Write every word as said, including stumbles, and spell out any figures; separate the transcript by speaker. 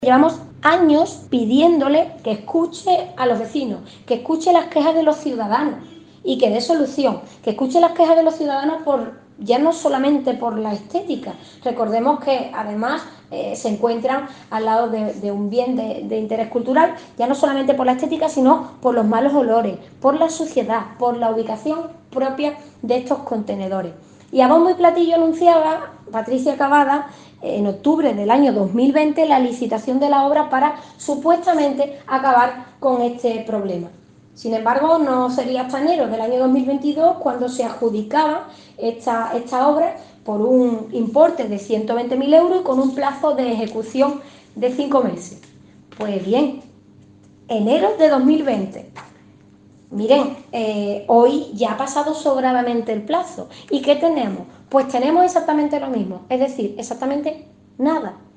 Speaker 1: Llevamos años pidiéndole que escuche a los vecinos, que escuche las quejas de los ciudadanos y que dé solución, que escuche las quejas de los ciudadanos por, ya no solamente por la estética. Recordemos que además eh, se encuentran al lado de, de un bien de, de interés cultural, ya no solamente por la estética, sino por los malos olores, por la suciedad, por la ubicación propia de estos contenedores. Y a bombo y platillo anunciaba Patricia Cavada en octubre del año dos mil veinte la licitación de la obra para supuestamente acabar con este problema. Sin embargo, no sería hasta enero del año dos mil veintidós cuando se adjudicaba esta, esta obra por un importe de ciento veinte mil euros y con un plazo de ejecución de cinco meses. Pues bien, enero de dos mil veinte. Miren, eh, hoy ya ha pasado sobradamente el plazo. ¿Y qué tenemos? Pues tenemos exactamente lo mismo, es decir, exactamente nada.